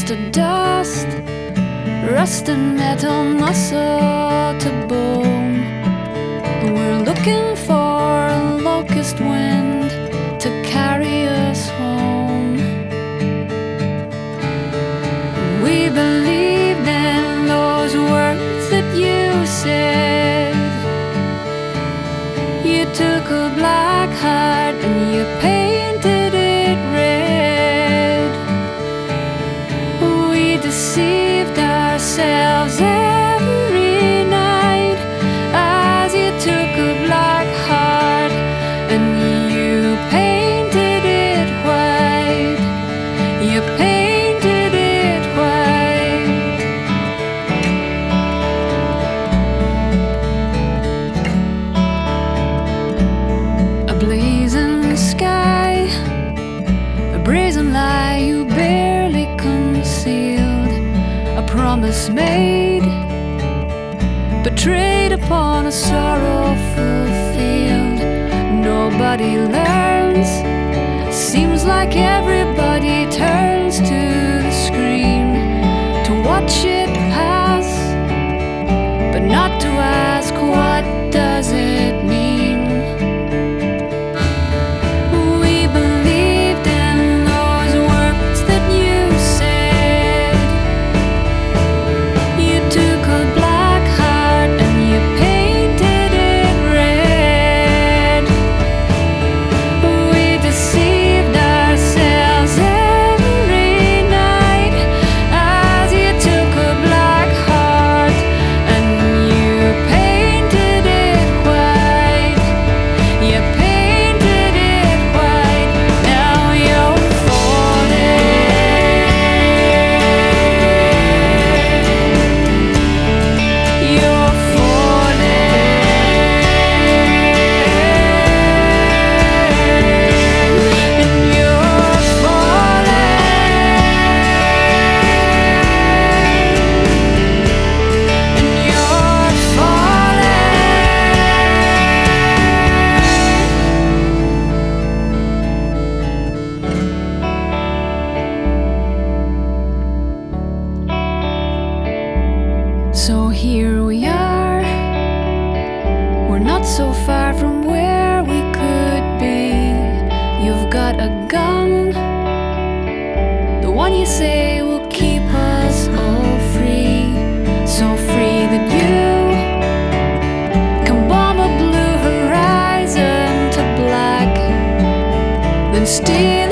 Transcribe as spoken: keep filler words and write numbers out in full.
to dust, rusted metal, muscle to bone. We're looking for a locust wind to carry us home. We believed in those words that you said. You took a black heart and you painted it red. We deceived ourselves every night as you took a black heart and you painted it white. You painted it white. A blazing sky, a brazen lie you barely concealed, a promise made, betrayed upon a sorrowful field. Nobody learns, seems like everybody turns to the screen to watch it pass, but not to ask, what does it mean? We believed in those words that you said. You took a black heart and you painted it red. We deceived ourselves every night as you took a black heart and you painted it white. You painted it white. Now you're falling. You're falling. And you're falling. And you're falling. So here we are. We're not so far from where we could be. You've got a gun, the one you say will keep us all free. So free that you can bomb a blue horizon to black, then steal